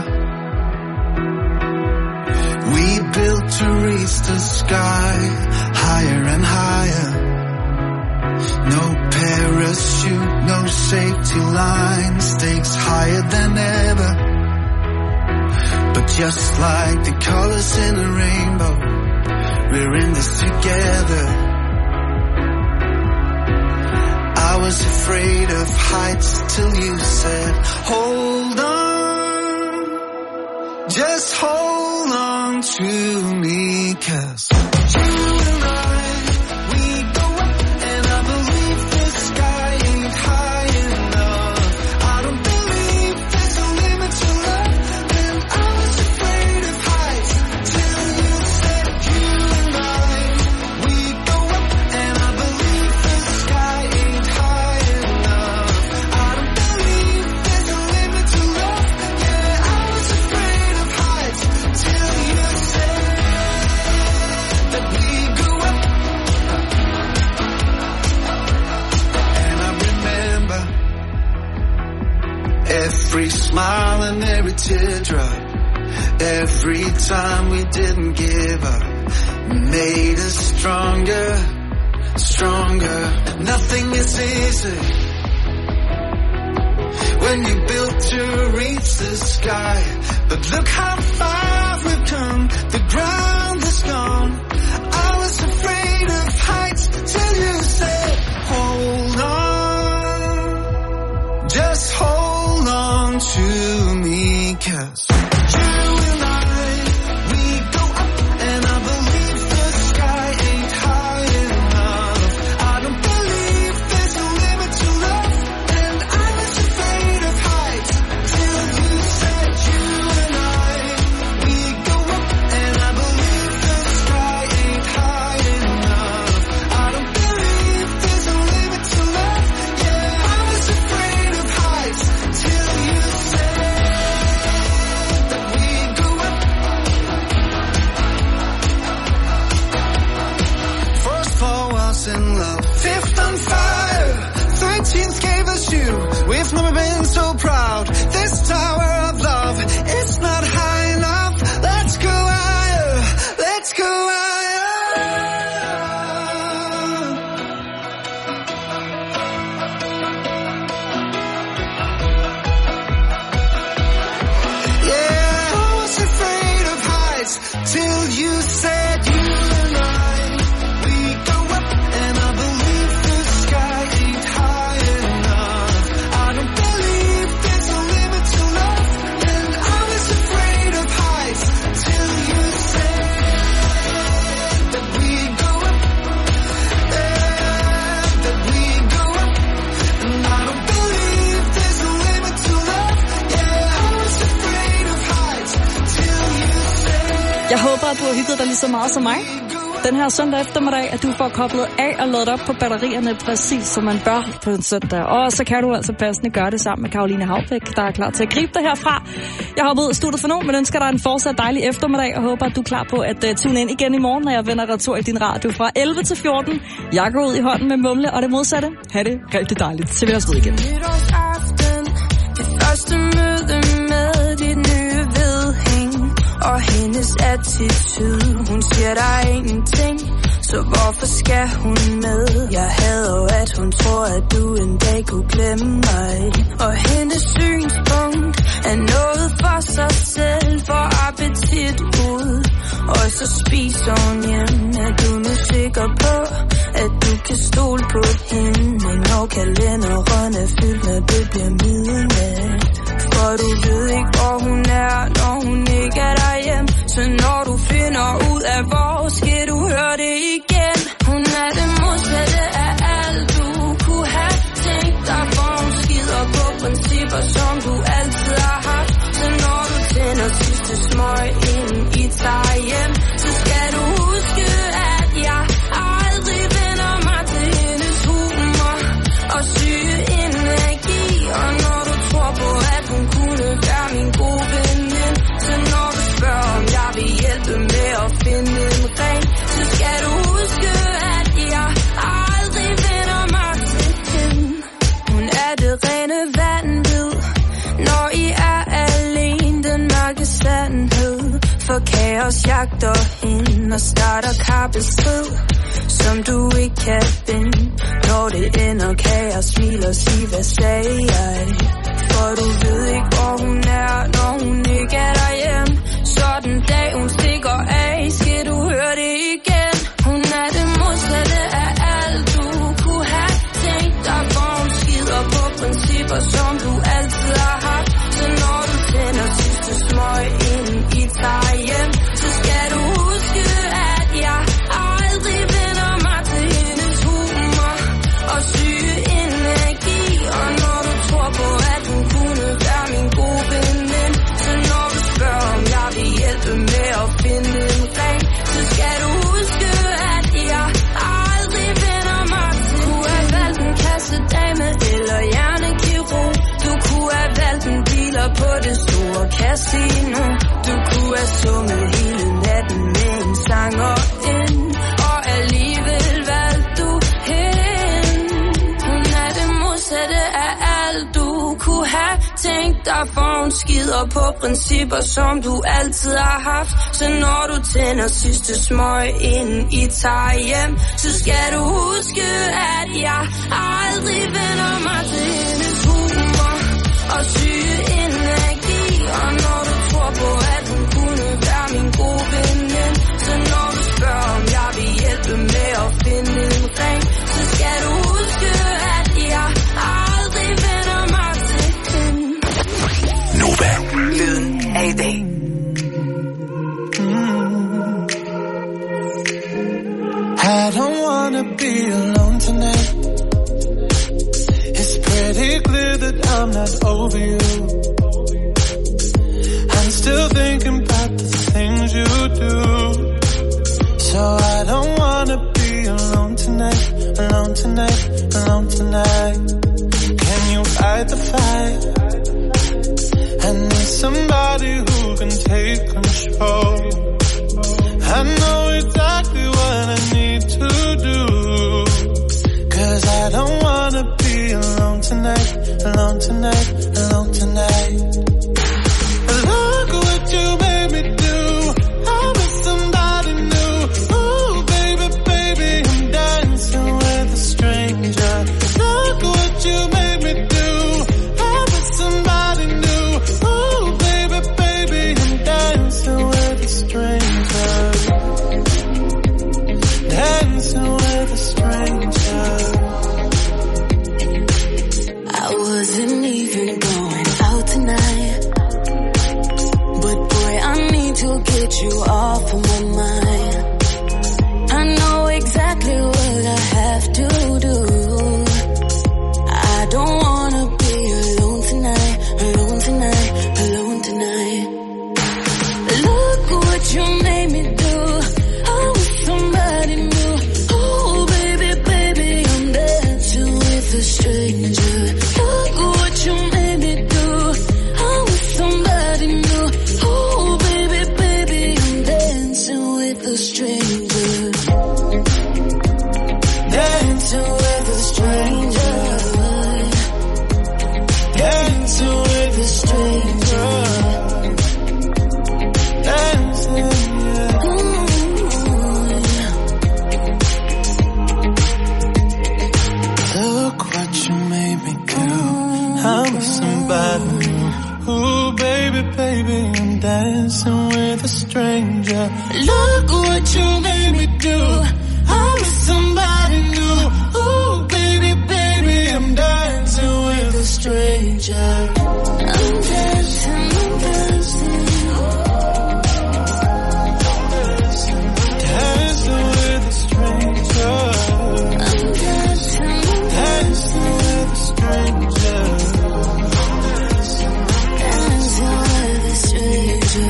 we built to reach the sky, higher and higher. No parachute, no safety line, stakes higher than ever. But just like the colors in a rainbow, we're in this together. I was afraid of heights till you said, hold on, just hold on to me, 'cause you and I, we go up, and I believe the sky ain't high enough. I don't believe there's a limit to love, and I was afraid of heights till you said, you and I, we go up, and I believe the sky ain't high enough. I don't believe there's a limit to love, yeah, I was afraid of heights till you said that we go up. And I remember every smile and every teardrop, every time we didn't give up, made us stronger, stronger. Nothing is easy when you built to reach the sky, but look how far we've come, the ground is gone. I was afraid of heights till you said, hold on, just hold on to me, 'cause you and I, we go up, and I believe the sky ain't high enough. I don't believe there's a limit to love, and I was afraid of heights till you said, you and I, we go up, and I believe the sky ain't high enough. I don't believe there's a limit to love, yeah, I was afraid of heights till you said that we go up. First four was in love, fifth on fire, 13th gave us you. We've never been so proud. This tower of love, it's not high enough. Let's go higher, let's go higher. Yeah, I was afraid of heights till you said, you and I, we go up, and I believe the sky ain't high enough. I don't believe there's a limit to love, and I was afraid of heights till you said that we go up, that we go up, and I don't believe there's a limit to love, yeah, I was afraid of heights till you said. Jeg håber, at du har hygget dig lige så meget som mig den her søndag eftermiddag, at du får koblet af og ladet op på batterierne præcis, som man bør på en søndag. Og så kan du altså passende gøre det sammen med Caroline Haubæk, der er klar til at gribe dig herfra. Jeg hopper ud af studiet for nu, men ønsker dig en fortsat dejlig eftermiddag, og håber, at du er klar på at tune ind igen i morgen, når jeg vender retur i din radio fra 11 til 14. Jeg går ud i hånden med Mumle og det modsatte. Ha' det rigtig dejligt. Så vi os ved igen. Nytårsaften, det første møde med dit nye vedhæng og hendes attitude. Hun siger der er ingenting, så hvorfor skal hun med? Jeg hader jo, at hun tror, at du en dag kunne glemme mig. Og hendes synspunkt er noget for sig selv, for appetit ud. Og så spiser hun hjem. Er du nu sikker på, at du kan stole på hende, når kalenderen er fyldt, når det bliver midnat? For du ved ikke, hvor hun er, når hun ikke er derhjemme. Så når du finder ud af, hvor skal du høre det igen. Hun er det modsatte af alt, du kunne have tænkt dig, for hun skider på principper, som du altid har haft. Så når du tænder sidste smøg, inden I tager hjem, så skal du huske, at jeg aldrig vender mig til hendes humor og syge energi. Og når du tror på, at hun kunne være min gode veninde, så når du spørger, om jeg vil hjælpe med at finde en igen og starter kappestrid, som du ikke kan vinde. Når det ender, kan jeg smile og sige, hvad sagde jeg? For du ved ikke, hvor hun er, når hun ikke er derhjemme. Så den dag hun stikker af, skal du høre det igen. Hun er det modsatte af alt, du kunne have tænkt dig. For hun skider på principper, som du altid har haft. Så når du tænder sidste smøg, inden I tager hjem, så skal du huske, at jeg aldrig vender mig til hendes humor og syge energi. Og når du tror på, at hun kunne være min gode veninde, så når du spørger, om jeg vil hjælpe med at finde en ring, så skal du huske, at jeg aldrig vender mig til. Du kunne have valgt en kassedame eller hjernekirurg. Du kunne have valgt en dealer på det store casino. Du kunne have sunget hele natten med en sanger ind, og alligevel valgte du hende. Hun er det modsatte af alt, du kunne have tænkt dig. For hun skider på principper, som du altid har haft. Så når du tænder sidste smøg, inden I tager hjem, så skal du huske, at jeg aldrig vender mig til hendes humor og syge energi. Og når du tror på, at hun kunne være min gode veninde, så når du spørger, om jeg vil hjælpe med at finde en ring, så skal du huske, at jeg aldrig vender mig til hende. Nova, lyden af i dag. I don't wanna be alone tonight. It's pretty clear that I'm not over you. I'm still thinking about the things you do. So I don't wanna be alone tonight, alone tonight, alone tonight. Can you fight the fight? I need somebody who can take control. I know exactly what I need to do, 'cause I don't wanna be alone tonight, alone tonight, alone tonight. Look what you made me do. I'm with somebody new. Ooh, baby, baby, I'm dancing with a stranger. Look what you made me do. I'm with somebody new. Ooh, baby, baby, I'm dancing with a stranger. Dancing with a stranger. I wasn't even going out tonight, but boy, I need to get you off of my mind. I know exactly what I have to do. I don't wanna be alone tonight, alone tonight, alone tonight. Look what you made me do. I'm with somebody new. Oh, baby, baby, I'm dancing with a stranger. Look what you made me do. I'm with somebody new. Oh, baby, baby, I'm dancing with a stranger. Dancing with a stranger. Dancing with a stranger. Dancing, yeah. Look what you made me do. I'm with somebody new. Ooh, baby, baby, I'm dancing with a stranger. Look what you made me do. I'm with somebody new. Ooh, baby, baby, I'm dancing with a stranger. I'm dancing, I'm dancing. Dancing with a stranger. I'm dancing, dancing with a stranger. dancing with a stranger.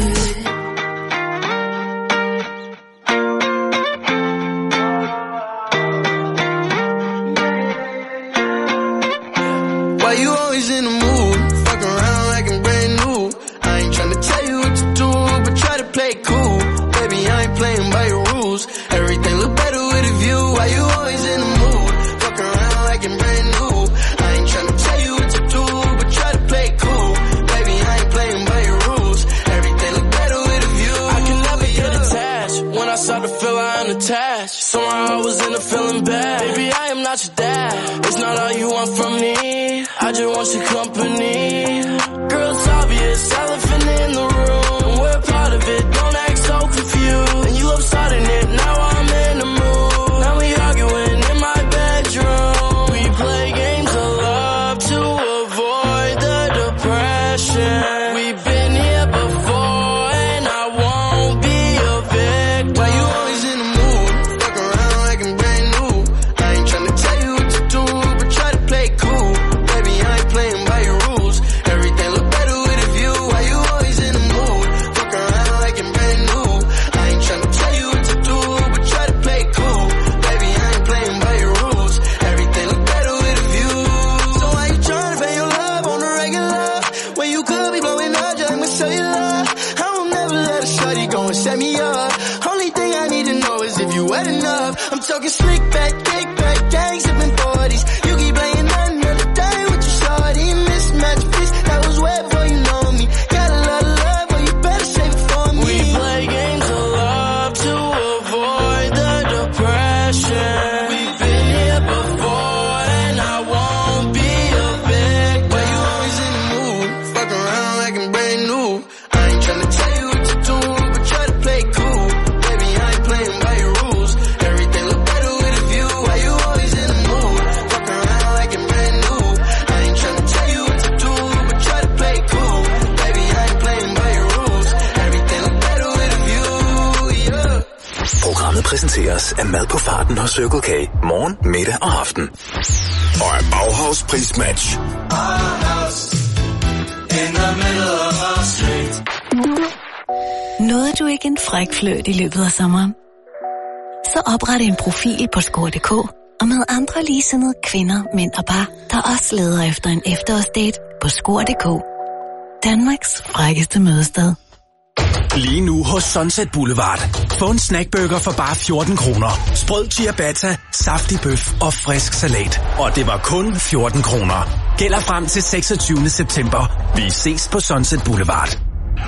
Why you always in the mood? Fuck around like I'm brand new. I ain't tryna tell you what to do, but try to play cool. Baby, I ain't playing by your rules. Everything look better with a view. Why you always in the mood? Fuck around like I'm brand new. I ain't tryna tell you what to do, but try to play cool. Baby, I ain't playing by your rules. Everything look better with a view. I can never get attached when I start to match. Somehow I was in a feeling bad. Baby, I am not your dad. It's not all you want from me. I just want your company. Girl, it's obvious, elephant in the room. We're part of it, don't act so confused. And you love starting it, now I'm in the mood. Now we arguing in my bedroom. We play games of love to avoid the depression. We've been here before and I won't be a victim. Why you always in the mood? Fuck around like I'm brand new. I ain't tryna tell you what to do, but try to play cool. Baby, I ain't playing by your rules. Everything look better with a view. Why you always in the mood? Fuck around like I'm brand new. I ain't tryna tell you what to do, but try to play cool. Baby, I ain't playing by your rules. Everything look better with a view. So why you tryna pay your love on the regular? When you could be blowing up just like my cellular. I will never let a shorty go and set me up. Only thing I need to know is if you wet enough. I'm talking slick back, kick back, gang sipping 40s. You keep playing another day with your shorty. Mismatch piece, that was wet before you know me. Got a lot of love, but you better save it for me. We play games of love to avoid the depression. We've been here before and I won't be a victim. Why you always in the mood? Fuck around like I'm brand new. I ain't tryna tell you what to do, but try to play cool. Baby, I ain't playing by your rules. Everything look better with a view. Why you always in the mood? Fuck around like I'm brand new. I ain't tryna tell you what to do, but try to play cool. Baby, I ain't playing by your rules. Everything look better with a view, yeah. Programmet præsenteres af mad på farten hos Circle K. Morgen, middag og aften. Og af Bauhaus prismatch. Nåede du ikke en fræk fløjt i løbet af sommeren? Så opret en profil på score.dk og med andre ligesindede kvinder, mænd og par, der også leder efter en efterårsdate på score.dk. Danmarks frækkeste mødested. Lige nu hos Sunset Boulevard. Få en snackburger for bare 14 kroner. Sprød ciabatta, saftig bøf og frisk salat. Og det var kun 14 kroner. Gælder frem til 26. september. Vi ses på Sunset Boulevard.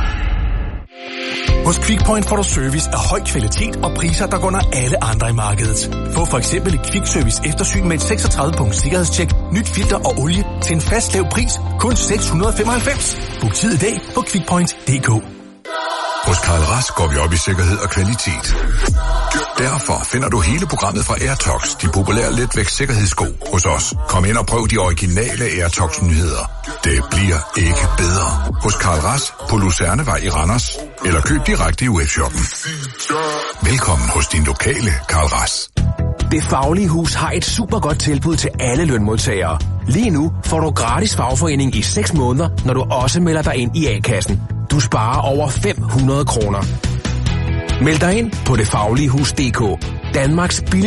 Hos QuickPoint får du service af høj kvalitet og priser, der går under alle andre i markedet. Få for eksempel et Quick-service eftersyn med et 36-punkt sikkerhedstjek, nyt filter og olie til en fast lav pris, kun 695. Book tid i dag på quickpoint.dk. Hos Karl Rask går vi op i sikkerhed og kvalitet. Derfor finder du hele programmet fra Airtox, de populære letvægt sikkerhedssko, hos os. Kom ind og prøv de originale Airtox-nyheder. Det bliver ikke bedre. Hos Karl Rask på Lucernevej i Randers. Eller køb direkte i webshoppen. Velkommen hos din lokale Karl Rask. Det Faglige Hus har et super godt tilbud til alle lønmodtagere. Lige nu får du gratis fagforening i 6 måneder, når du også melder dig ind i A-kassen. Du sparer over 500 kroner. Meld dig ind på detfagligehus.dk. Danmarks billigste